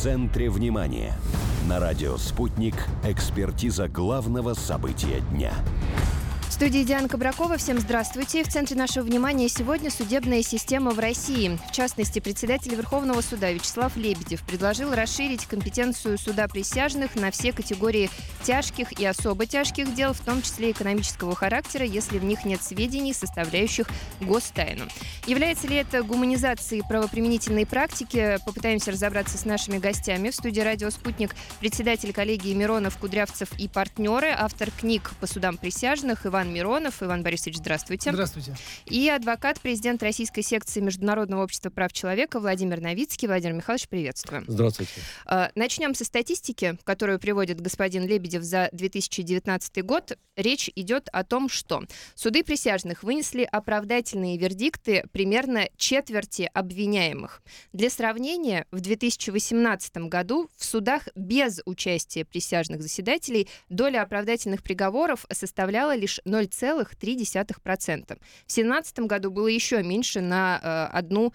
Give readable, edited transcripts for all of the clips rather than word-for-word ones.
центре внимания. На радио «Спутник» экспертиза главного события дня. В студии Диана Кабракова. Всем здравствуйте. В центре нашего внимания сегодня судебная система в России. В частности, председатель Верховного суда Вячеслав Лебедев предложил расширить компетенцию суда присяжных на все категории тяжких и особо тяжких дел, в том числе экономического характера, если в них нет сведений, составляющих гостайну. Является ли это гуманизацией правоприменительной практики? Попытаемся разобраться с нашими гостями. В студии радио «Спутник» председатель коллегии Миронов, Кудрявцев и партнеры, автор книг по судам присяжных Иван Миронов. Иван Борисович, здравствуйте. Здравствуйте. И адвокат, президент Российской секции Международного общества прав человека Владимир Новицкий. Владимир Михайлович, приветствую. Здравствуйте. Начнем со статистики, которую приводит господин Лебедев за 2019 год. Речь идет о том, что суды присяжных вынесли оправдательные вердикты примерно четверти обвиняемых. Для сравнения, в 2018 году в судах без участия присяжных заседателей доля оправдательных приговоров составляла лишь 0,3%. В 2017 году было еще меньше, на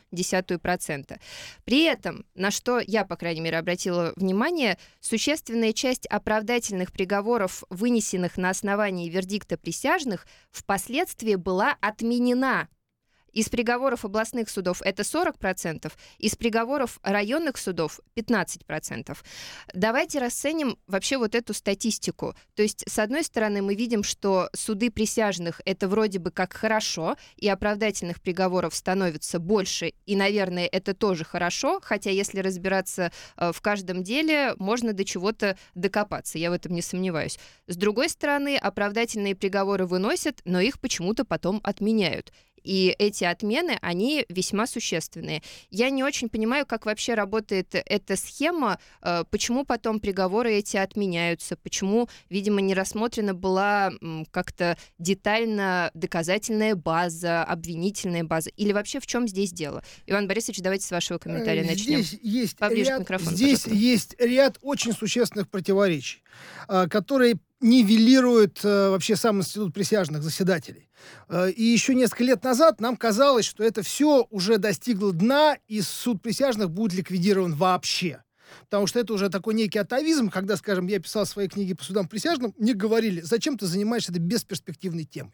0,1%. При этом, на что я, по крайней мере, обратила внимание, существенная часть оправдательных приговоров, вынесенных на основании вердикта присяжных, впоследствии была отменена. Из приговоров областных судов это 40%, из приговоров районных судов 15%. Давайте расценим вообще вот эту статистику. То есть, с одной стороны, мы видим, что суды присяжных это вроде бы как хорошо, и оправдательных приговоров становится больше, и, наверное, это тоже хорошо, хотя если разбираться в каждом деле, можно до чего-то докопаться, я в этом не сомневаюсь. С другой стороны, оправдательные приговоры выносят, но их почему-то потом отменяют. И эти отмены, они весьма существенные. Я не очень понимаю, как вообще работает эта схема, почему потом приговоры эти отменяются, почему, видимо, не рассмотрена была как-то детально доказательная база, обвинительная база, или вообще в чем здесь дело? Иван Борисович, давайте с вашего комментария начнем. Здесь есть ряд очень существенных противоречий, которые нивелирует вообще сам институт присяжных заседателей. И еще несколько лет назад нам казалось, что это все уже достигло дна, и суд присяжных будет ликвидирован вообще. Потому что это уже такой некий атовизм, когда, скажем, я писал свои книги по судам присяжным, мне говорили, зачем ты занимаешься этой бесперспективной темой.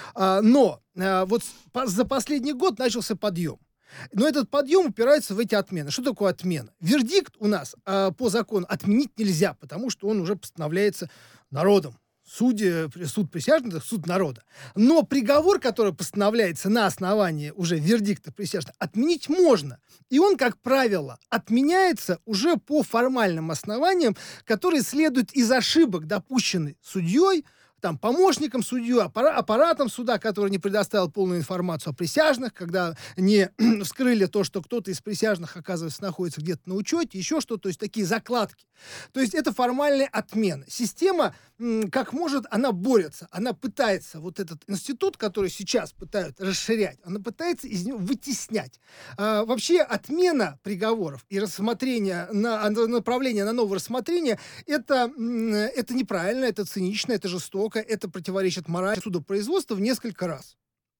Но вот за последний год начался подъем. Но этот подъем упирается в эти отмены. Что такое отмена? Вердикт у нас по закону отменить нельзя, потому что он уже постановляется народом. Суд присяжных — это суд народа. Но приговор, который постановляется на основании уже вердикта присяжных, отменить можно. И он, как правило, отменяется уже по формальным основаниям, которые следуют из ошибок, допущенных судьей, там, помощником судьи, аппаратом суда, который не предоставил полную информацию о присяжных, когда не вскрыли то, что кто-то из присяжных, оказывается, находится где-то на учете, еще что-то, то есть такие закладки. То есть это формальные отмены. Система, как может, она борется, она пытается, вот этот институт, который сейчас пытают расширять, она пытается из него вытеснять. Вообще отмена приговоров и рассмотрение, направление на новое рассмотрение, это неправильно, это цинично, это жестоко, это противоречит морали судопроизводства в несколько раз.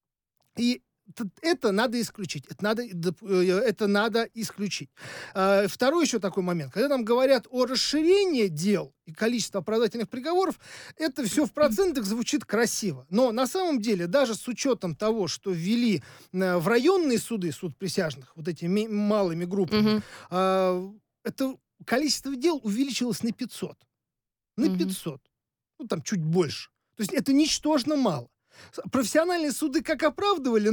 И это надо исключить. Это надо исключить. Второй еще такой момент. Когда нам говорят о расширении дел и количестве оправдательных приговоров, это все в процентах звучит красиво. Но на самом деле, даже с учетом того, что ввели в районные суды, суд присяжных, вот этими малыми группами, это количество дел увеличилось на 500. На 500. Ну, там чуть больше. То есть это ничтожно мало. Профессиональные суды как оправдывали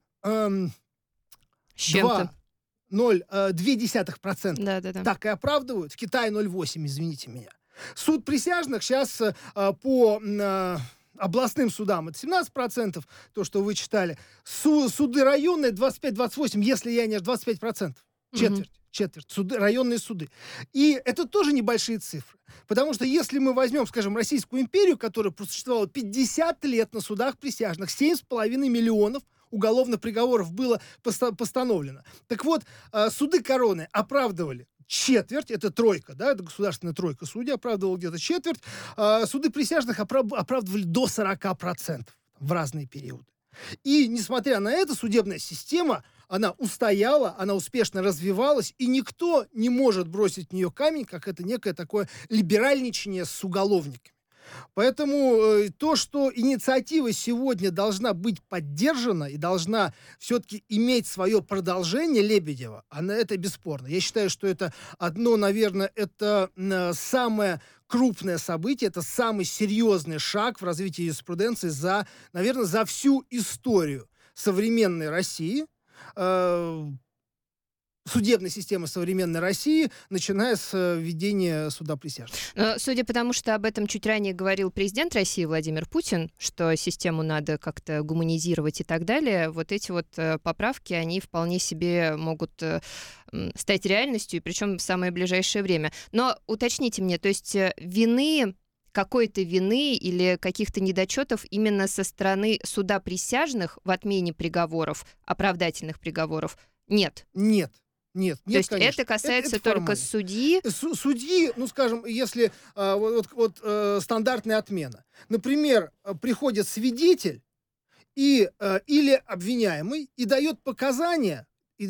0,2%, Да. так и оправдывают. В Китае 0,8%, извините меня. Суд присяжных сейчас по областным судам это 17%, то, что вы читали. Суды районные 25-28%, если я не 25%. Четверть. Районные суды. И это тоже небольшие цифры. Потому что если мы возьмем, скажем, Российскую империю, которая просуществовала 50 лет на судах присяжных, 7,5 миллионов уголовных приговоров было постановлено. Так вот, суды короны оправдывали четверть, это тройка, да, это государственная тройка судей, оправдывала где-то четверть. Суды присяжных оправдывали до 40% в разные периоды. И, несмотря на это, судебная система она устояла, она успешно развивалась, и никто не может бросить в нее камень, как это некое такое либеральничание с уголовниками. Поэтому то, что инициатива сегодня должна быть поддержана и должна все-таки иметь свое продолжение Лебедева, это бесспорно. Я считаю, что это одно, наверное, это самое крупное событие, это самый серьезный шаг в развитии юриспруденции наверное, за всю историю современной России, судебной системы современной России, начиная с введения суда присяжных. Судя по тому, что об этом чуть ранее говорил президент России Владимир Путин, что систему надо как-то гуманизировать и так далее, вот эти вот поправки, они вполне себе могут стать реальностью, и причем в самое ближайшее время. Но уточните мне, то есть какой-то вины или каких-то недочетов именно со стороны суда присяжных в отмене приговоров, оправдательных приговоров, нет? Нет. Нет, То есть конечно. это касается это только судьи? Судьи, скажем, если стандартная отмена. Например, приходит свидетель или обвиняемый и дает показания,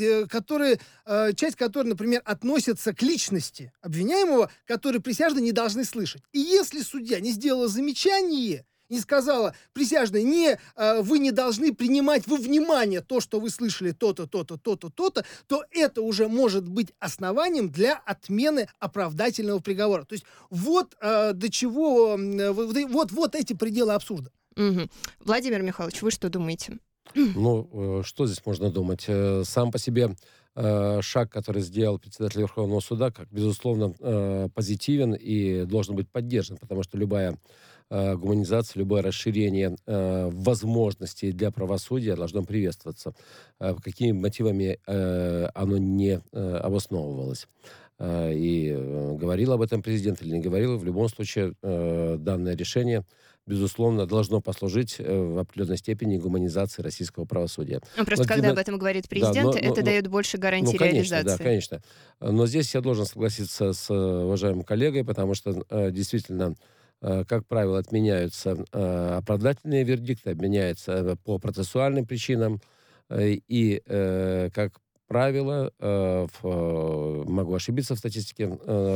часть которой, например, относится к личности обвиняемого, которые присяжные не должны слышать. И если судья не сделала замечание, не сказала, присяжные, вы не должны принимать во внимание то, что вы слышали то-то, то-то, то-то, то-то, то это уже может быть основанием для отмены оправдательного приговора. То есть вот до чего, вот эти пределы абсурда. Угу. Владимир Михайлович, вы что думаете? Что здесь можно думать? Сам по себе шаг, который сделал председатель Верховного суда, безусловно, позитивен и должен быть поддержан, потому что любая гуманизация, любое расширение возможностей для правосудия должно приветствоваться. Какими мотивами оно не обосновывалось. И говорил об этом президент или не говорил, в любом случае данное решение, безусловно, должно послужить в определенной степени гуманизации российского правосудия. Просто когда об этом говорит президент, это дает больше гарантий реализации. Да, конечно. Но здесь я должен согласиться с уважаемым коллегой, потому что действительно, как правило, отменяются оправдательные вердикты, отменяются по процессуальным причинам. И, как правило, могу ошибиться в статистике,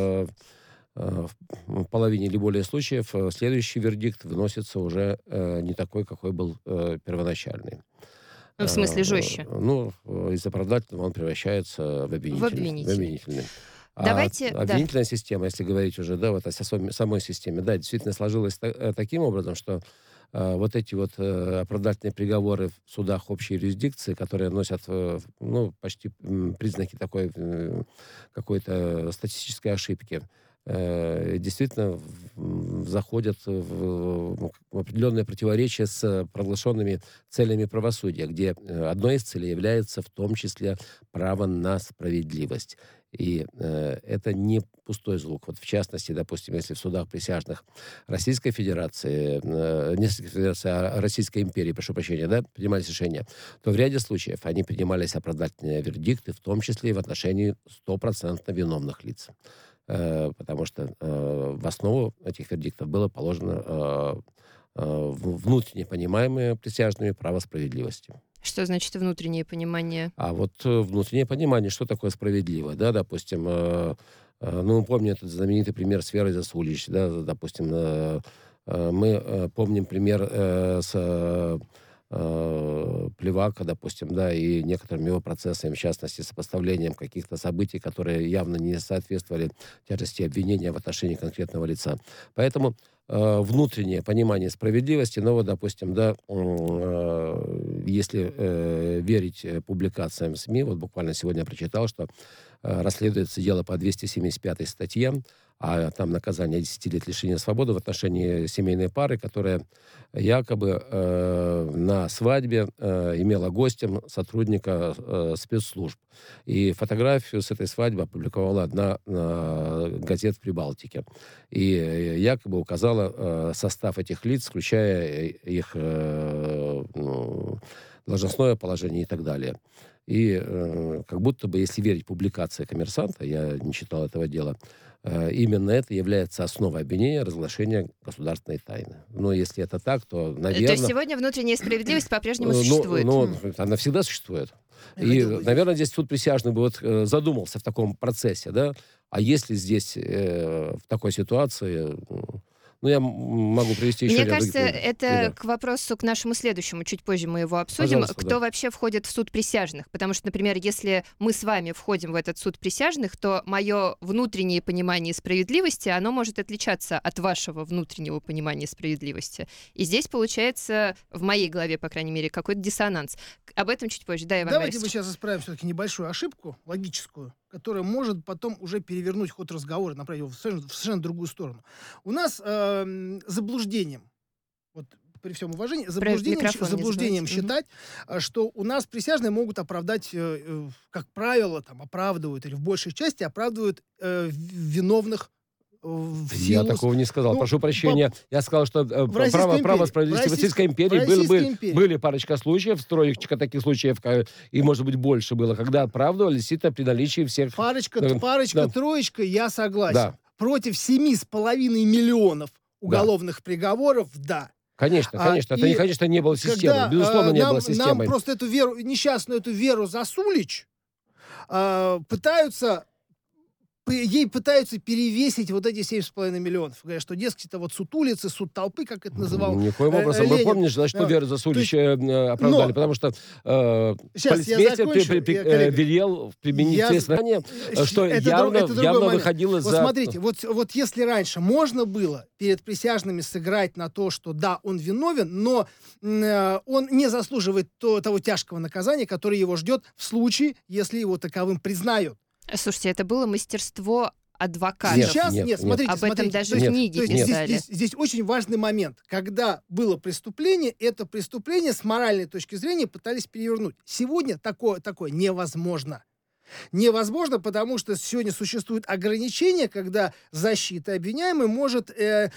в половине или более случаев следующий вердикт выносится уже не такой, какой был первоначальный. В смысле жестче? Из оправдательного он превращается в обвинительный. Давайте, обвинительная система, если говорить уже, о самой системе, действительно сложилась таким образом, что вот эти оправдательные приговоры в судах общей юрисдикции, которые носят почти признаки такой какой-то статистической ошибки, действительно заходят в определенное противоречие с проглашенными целями правосудия, где одной из целей является в том числе право на справедливость. И это не пустой звук. В частности, допустим, если в судах присяжных Российской Федерации, не Российской Федерации, а Российской империи, прошу прощения, принимались решения, то в ряде случаев они принимались оправдательные вердикты, в том числе и в отношении 100% виновных лиц. Потому что в основу этих вердиктов было положено внутренне понимаемое присяжными право справедливости. Что значит внутреннее понимание? А внутреннее понимание, что такое справедливо, допустим, мы помним этот знаменитый пример с Верой Засулич, допустим, мы помним пример с Плевака, допустим, и некоторыми его процессами, в частности, сопоставлением каких-то событий, которые явно не соответствовали тяжести обвинения в отношении конкретного лица. Поэтому внутреннее понимание справедливости, допустим, если верить публикациям СМИ, буквально сегодня я прочитал, что расследуется дело по 275 статье, а там наказание 10 лет лишения свободы в отношении семейной пары, которая якобы на свадьбе имела гостем сотрудника спецслужб. И фотографию с этой свадьбы опубликовала одна газета в Прибалтике. И якобы указала состав этих лиц, включая их должностное положение и так далее. И как будто бы, если верить публикации «Коммерсанта», я не читал этого дела, именно это является основой обвинения разглашения государственной тайны. Но если это так, то, наверное... То есть сегодня внутренняя справедливость по-прежнему существует? Она всегда существует. И, наверное, здесь суд присяжных бы задумался в таком процессе, да? А если здесь в такой ситуации... я могу привести еще Мне кажется, это к вопросу, к нашему следующему, чуть позже мы его обсудим. Пожалуйста, кто вообще входит в суд присяжных? Потому что, например, если мы с вами входим в этот суд присяжных, то мое внутреннее понимание справедливости, оно может отличаться от вашего внутреннего понимания справедливости. И здесь получается, в моей голове, по крайней мере, какой-то диссонанс. Об этом чуть позже. Да, Иван Давайте Борисович. мы сейчас исправим все-таки небольшую ошибку логическую, которая может потом уже перевернуть ход разговора, направить его в совершенно другую сторону. У нас заблуждением, вот при всем уважении, заблуждением считать, что у нас присяжные могут оправдать, как правило, оправдывают или в большей части оправдывают виновных. Я такого не сказал. Прошу прощения. Я сказал, что право справедливости в Российской империи были парочка случаев, стройка таких случаев, и, может быть, больше было, когда оправдывали действительно при наличии всех... Парочка, троечка, я согласен. Да. Против 7,5 миллионов уголовных приговоров, да. Конечно. Это, конечно, не было системой. Безусловно, не было системой. Нам просто эту веру, несчастную эту Веру Засулич ей пытаются перевесить вот эти 7,5 миллионов. Говорят, что, дескать, это вот суд улицы, суд толпы, как это называл Никоим образом. Вы помните, за что Веру Засулич оправдали? Потому что полицмейстер велел применить следствие, что явно выходило за... Вот смотрите, вот если раньше можно было перед присяжными сыграть на то, что да, он виновен, но он не заслуживает того тяжкого наказания, которое его ждет в случае, если его таковым признают. Слушайте, это было мастерство адвокатов. Сейчас нет, смотрите. Об этом даже в книге писали. Здесь очень важный момент. Когда было преступление, это преступление с моральной точки зрения пытались перевернуть. Сегодня такое невозможно. Невозможно, потому что сегодня существует ограничение, когда защита обвиняемый может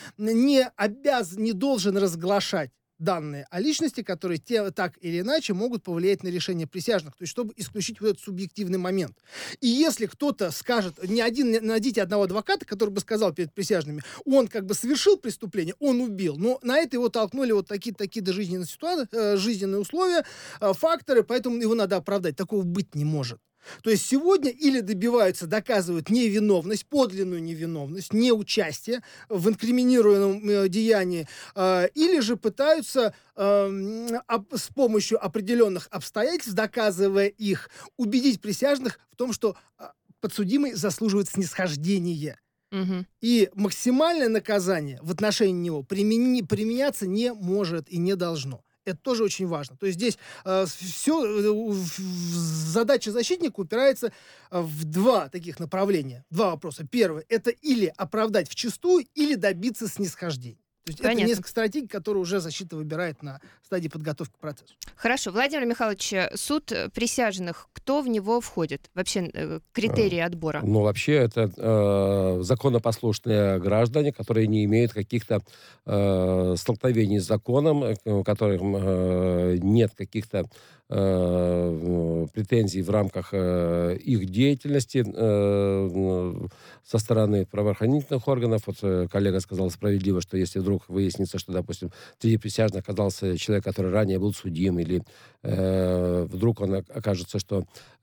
не должен разглашать данные о личности, которые так или иначе могут повлиять на решение присяжных, то есть чтобы исключить вот этот субъективный момент. И если кто-то скажет, найдите одного адвоката, который бы сказал перед присяжными, он как бы совершил преступление, он убил, но на это его толкнули вот такие жизненные условия, факторы, поэтому его надо оправдать. Такого быть не может. То есть сегодня или доказывают невиновность, подлинную невиновность, неучастие в инкриминируемом деянии, или же пытаются с помощью определенных обстоятельств, доказывая их, убедить присяжных в том, что подсудимый заслуживает снисхождения. Угу. И максимальное наказание в отношении него применяться не может и не должно. Это тоже очень важно. То есть здесь задача защитника упирается в два таких направления. Два вопроса. Первый – это или оправдать вчистую, или добиться снисхождения. То есть это несколько стратегий, которые уже защита выбирает на стадии подготовки к процессу. Хорошо. Владимир Михайлович, суд присяжных, кто в него входит? Вообще критерии отбора? Вообще это законопослушные граждане, которые не имеют каких-то столкновений с законом, у которых нет каких-то претензий в рамках их деятельности со стороны правоохранительных органов. Вот коллега сказал справедливо, что если вдруг выяснится, что, допустим, среди присяжных оказался человек, который ранее был судим, или вдруг он окажется, что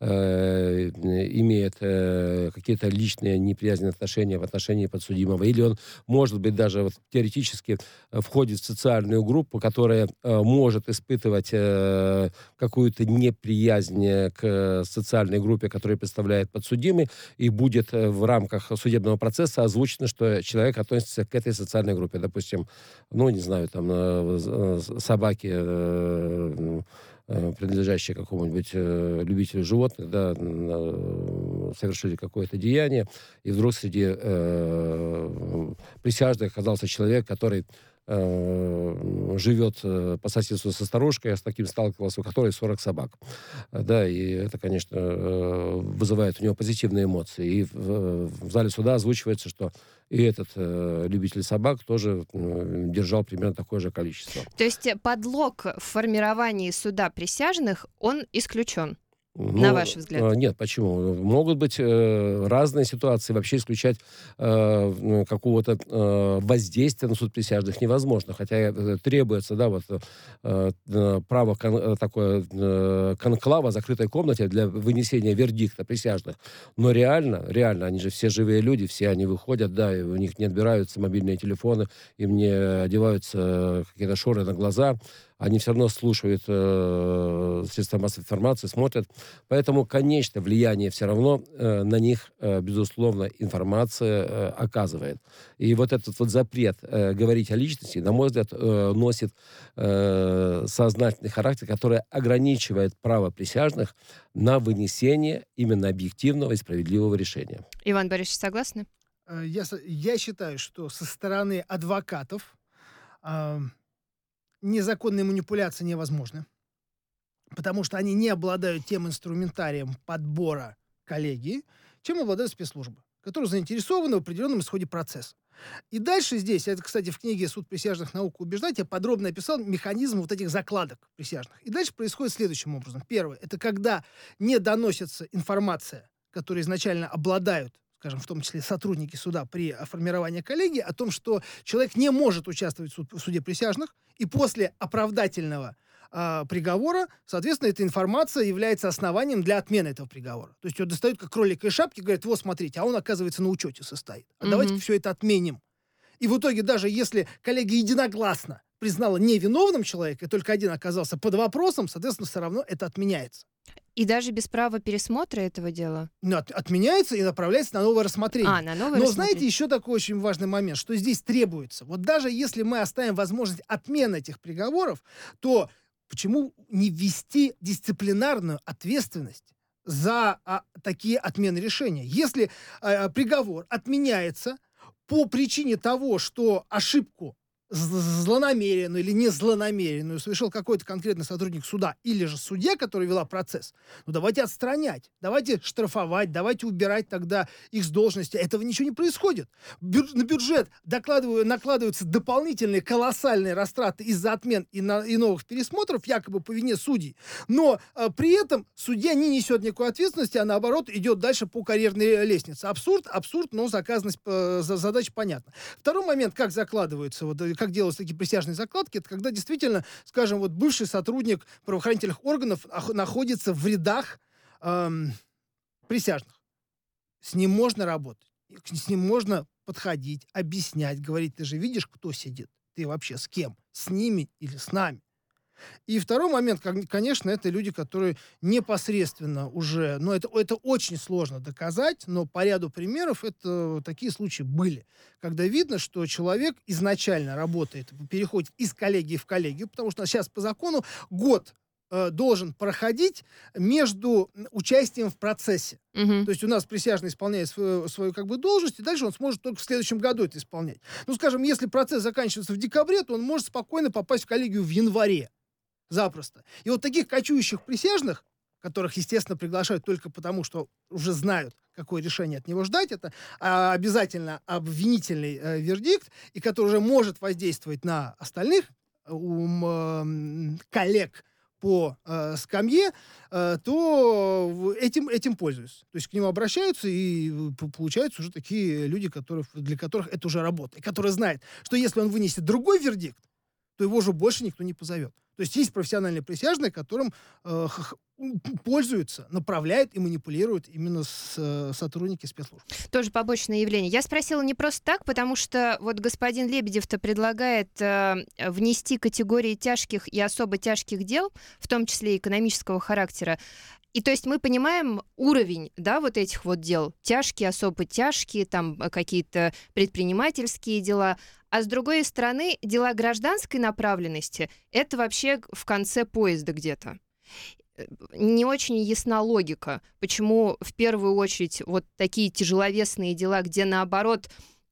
имеет какие-то личные неприязненные отношения в отношении подсудимого, или он, может быть, даже теоретически входит в социальную группу, которая может испытывать какую-то неприязнь к социальной группе, которую представляет подсудимый, и будет в рамках судебного процесса озвучено, что человек относится к этой социальной группе. Допустим, собаки, принадлежащие какому-нибудь любителю животных, да, совершили какое-то деяние, и вдруг среди присяжных оказался человек, который живет по соседству со старушкой, я с таким сталкивался, у которой 40 собак. Да, и это, конечно, вызывает у него позитивные эмоции. И в зале суда озвучивается, что и этот любитель собак тоже держал примерно такое же количество. То есть подлог в формировании суда присяжных, он исключен? Ну, на ваш взгляд? Нет, почему? Могут быть разные ситуации. Вообще исключать какого-то воздействия на суд присяжных невозможно. Хотя требуется, да, вот право такое конклава, закрытой комнате для вынесения вердикта присяжных. Но реально, они же все живые люди, все они выходят, да, и у них не отбираются мобильные телефоны, им не одеваются какие-то шоры на глаза. Они все равно слушают средства массовой информации, смотрят. Поэтому, конечно, влияние все равно на них, безусловно, информация оказывает. И вот этот вот запрет говорить о личности, на мой взгляд, носит сознательный характер, который ограничивает право присяжных на вынесение именно объективного и справедливого решения. Иван Борисович, согласны? Я считаю, что со стороны адвокатов незаконные манипуляции невозможны, потому что они не обладают тем инструментарием подбора коллегии, чем обладают спецслужбы, которые заинтересованы в определенном исходе процесса. И дальше здесь, это, кстати, в книге «Суд присяжных наук убеждать», я подробно описал механизм вот этих закладок присяжных. И дальше происходит следующим образом. Первое, это когда не доносится информация, которой изначально обладают, скажем, в том числе сотрудники суда при формировании коллегии, о том, что человек не может участвовать в суде присяжных, и после оправдательного приговора, соответственно, эта информация является основанием для отмены этого приговора. То есть его достают как кролика из шапки, говорят, вот смотрите, а он, оказывается, на учете состоит. А давайте все это отменим. И в итоге, даже если коллегия единогласно признала невиновным человека, и только один оказался под вопросом, соответственно, все равно это отменяется. И даже без права пересмотра этого дела? Ну, отменяется и направляется на новое рассмотрение. На новое Но рассмотрение. знаете, еще такой очень важный момент, что здесь требуется. Вот даже если мы оставим возможность отмены этих приговоров, то почему не ввести дисциплинарную ответственность за такие отмены решения? Если приговор отменяется по причине того, что ошибку злонамеренную или не злонамеренную совершил какой-то конкретный сотрудник суда или же судья, который вела процесс, ну давайте отстранять, давайте штрафовать, давайте убирать тогда их с должности. Этого ничего не происходит. На бюджет накладываются дополнительные колоссальные растраты из-за отмен и новых пересмотров, якобы по вине судей, но при этом судья не несет никакой ответственности, а наоборот идет дальше по карьерной лестнице. Абсурд, но заказанность задача понятна. Второй момент, как закладываются, как делаются такие присяжные закладки, это когда действительно, скажем, вот бывший сотрудник правоохранительных органов находится в рядах присяжных. С ним можно работать, с ним можно подходить, объяснять, говорить, ты же видишь, кто сидит, ты вообще с кем, с ними или с нами. И второй момент, конечно, это люди, которые непосредственно уже, это очень сложно доказать, но по ряду примеров это такие случаи были, когда видно, что человек изначально работает, переходит из коллегии в коллегию, потому что сейчас по закону год должен проходить между участием в процессе. То есть у нас присяжный исполняет свою должность, и дальше он сможет только в следующем году это исполнять. Ну, скажем, если процесс заканчивается в декабре, то он может спокойно попасть в коллегию в январе. Запросто. И вот таких кочующих присяжных, которых, естественно, приглашают только потому, что уже знают, какое решение от него ждать, это обязательно обвинительный вердикт, и который уже может воздействовать на остальных коллег по скамье, то этим пользуются. То есть к нему обращаются, и получаются уже такие люди, для которых это уже работа, и которые знают, что если он вынесет другой вердикт, то его уже больше никто не позовет. То есть есть профессиональные присяжные, которым пользуются, направляют и манипулируют именно сотрудники спецслужб. Тоже побочное явление. Я спросила не просто так, потому что вот господин Лебедев-то предлагает внести категории тяжких и особо тяжких дел, в том числе экономического характера. И то есть мы понимаем уровень, да, вот этих вот дел. Тяжкие, особо тяжкие, там какие-то предпринимательские дела. А с другой стороны, дела гражданской направленности — это вообще в конце поезда где-то. Не очень ясна логика, почему в первую очередь вот такие тяжеловесные дела, где наоборот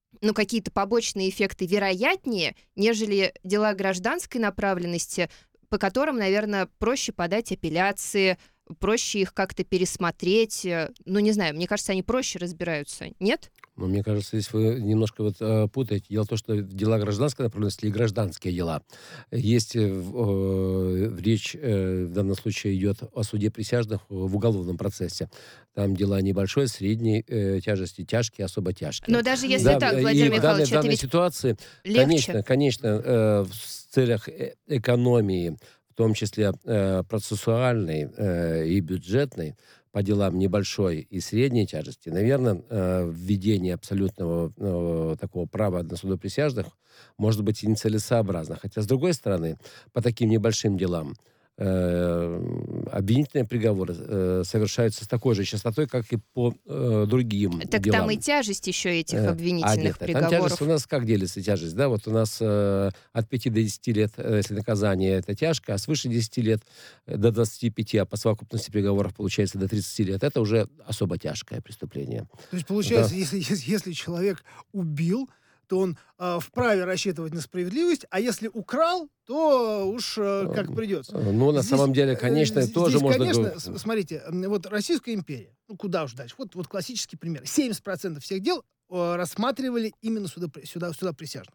какие-то побочные эффекты вероятнее, нежели дела гражданской направленности, по которым, наверное, проще подать апелляции, проще их как-то пересмотреть. Не знаю, мне кажется, они проще разбираются. Нет? Мне кажется, здесь вы немножко путаете. Дело в том, что дела гражданской направленности или гражданские дела. Есть речь в данном случае идет о суде присяжных в уголовном процессе. Там дела небольшой, средней тяжести, тяжкие, особо тяжкие. Но даже если так, Владимир Михайлович, в данной ситуации, легче. конечно, в целях экономии, в том числе процессуальной и бюджетной, по делам небольшой и средней тяжести, наверное, введение абсолютного такого права на судоприсяжных может быть и нецелесообразно. Хотя, с другой стороны, по таким небольшим делам обвинительные приговоры совершаются с такой же частотой, как и по другим так делам. Там и тяжесть еще этих обвинительных приговоров. Там тяжесть у нас как делится тяжесть? Да? Вот у нас от 5 до 10 лет, если наказание это тяжко, а свыше 10 лет до 25, а по совокупности приговоров получается до 30 лет, это уже особо тяжкое преступление. То есть, получается, если человек убил, то он вправе рассчитывать на справедливость, а если украл, то уж как придется. На самом деле, конечно, тоже можно... Конечно, смотрите, вот Российская империя, куда уж дальше, вот классический пример. 70% всех дел рассматривали именно суды присяжных.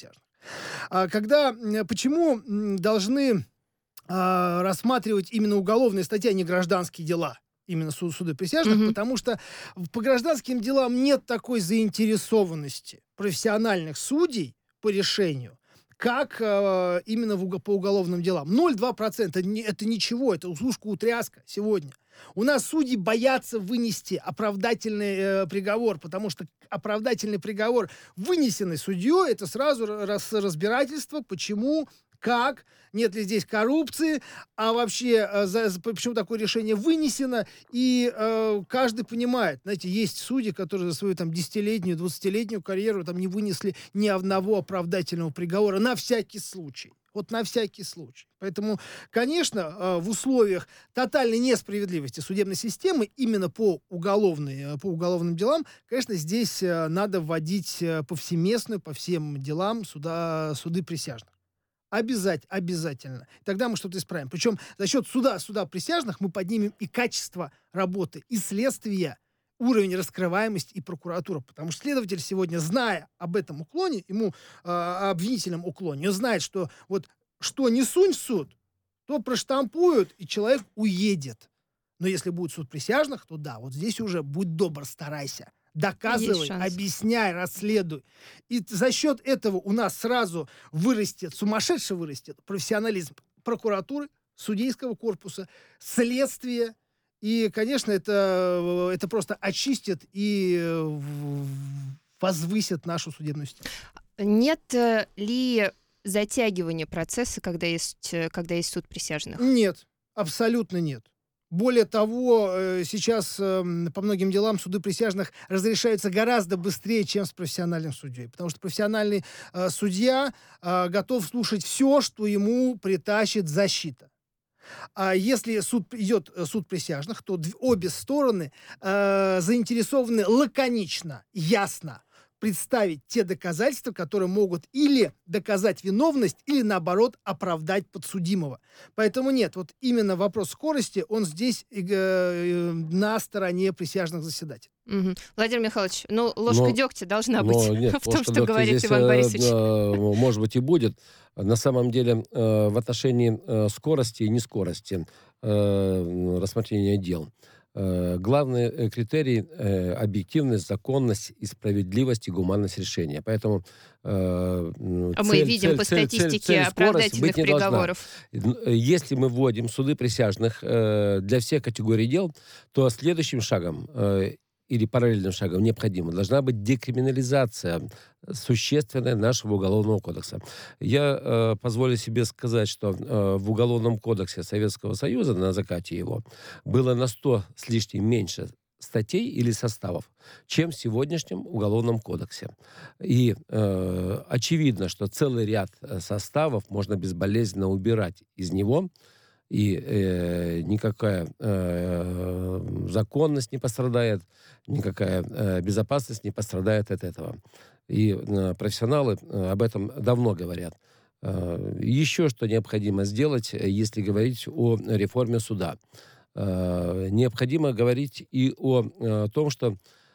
Почему должны рассматривать именно уголовные статьи, а не гражданские дела? Именно суды присяжных, потому что по гражданским делам нет такой заинтересованности профессиональных судей по решению, как именно по уголовным делам. 0,2% это ничего, это услужка-утряска сегодня. У нас судьи боятся вынести оправдательный приговор, потому что оправдательный приговор, вынесенный судьей, это сразу разбирательство, почему, как, нет ли здесь коррупции, а вообще почему такое решение вынесено, и каждый понимает, знаете, есть судьи, которые за свою 10-летнюю, 20-летнюю карьеру не вынесли ни одного оправдательного приговора на всякий случай. Вот на всякий случай. Поэтому, конечно, в условиях тотальной несправедливости судебной системы именно по уголовным делам, конечно, здесь надо вводить повсеместную по всем делам суды присяжных. Обязательно. Тогда мы что-то исправим. Причем за счет суда присяжных мы поднимем и качество работы, и следствия, уровень раскрываемости и прокуратуры. Потому что следователь сегодня, зная об этом уклоне, обвинительном уклоне, он знает, что что не сунь в суд, то проштампуют, и человек уедет. Но если будет суд присяжных, то да, вот здесь уже будь добр, старайся. Доказывай, объясняй, расследуй. И за счет этого у нас сразу сумасшедше вырастет профессионализм прокуратуры, судейского корпуса, следствия. И, конечно, это просто очистит и возвысит нашу судебную систему. Нет ли затягивания процесса, когда есть суд присяжных? Нет, абсолютно нет. Более того, сейчас по многим делам суды присяжных разрешаются гораздо быстрее, чем с профессиональным судьей. Потому что профессиональный судья готов слушать все, что ему притащит защита. А если идет суд присяжных, то обе стороны заинтересованы лаконично, ясно представить те доказательства, которые могут или доказать виновность, или, наоборот, оправдать подсудимого. Поэтому нет, вот именно вопрос скорости, он здесь на стороне присяжных заседателей. Угу. Владимир Михайлович, ложка дегтя должна быть в том, что говорит Иван Борисович. Может быть, и будет. На самом деле, в отношении скорости и нескорости рассмотрения дел, главный критерий – объективность, законность и справедливость и гуманность решения. Поэтому мы видим по статистике оправдательных приговоров. Если мы вводим суды присяжных для всех категорий дел, то следующим шагом или параллельным шагом необходимо должна быть декриминализация существенная нашего Уголовного кодекса. Я позволю себе сказать, что в Уголовном кодексе Советского Союза, на закате его, было на 100 с лишним меньше статей или составов, чем в сегодняшнем Уголовном кодексе. И очевидно, что целый ряд составов можно безболезненно убирать из него, и никакая законность не пострадает, никакая безопасность не пострадает от этого. И профессионалы об этом давно говорят. Еще что необходимо сделать, если говорить о реформе суда. Необходимо говорить и о том, что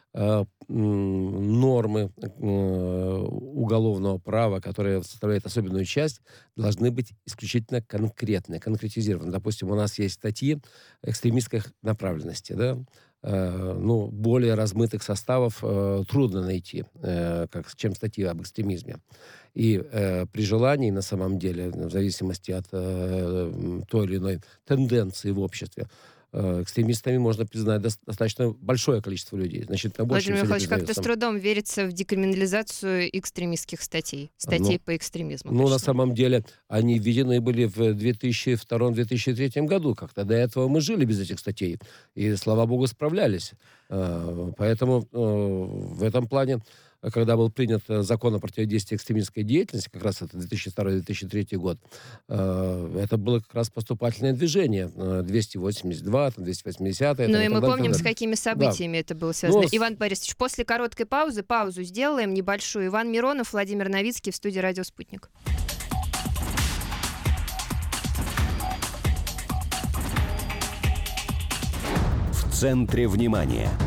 нормы уголовного права, которые составляют особенную часть, должны быть исключительно конкретны, конкретизированы. Допустим, у нас есть статьи экстремистской направленности, да? Более размытых составов трудно найти, чем статьи об экстремизме. И при желании, на самом деле, в зависимости от той или иной тенденции в обществе, экстремистами можно признать достаточно большое количество людей. Значит, Владимир Михайлович, как-то с трудом верится в декриминализацию экстремистских статей по экстремизму. На самом деле, они введены были в 2002-2003 году. Как-то до этого мы жили без этих статей. И, слава богу, справлялись. Поэтому в этом плане, когда был принят закон о противодействии экстремистской деятельности, как раз это 2002-2003 год, это было как раз поступательное движение. 282, 280. Ну и мы помним, с какими событиями это было связано. Иван Борисович, после короткой паузу сделаем небольшую. Иван Миронов, Владимир Новицкий в студии «Радио Спутник». В центре внимания.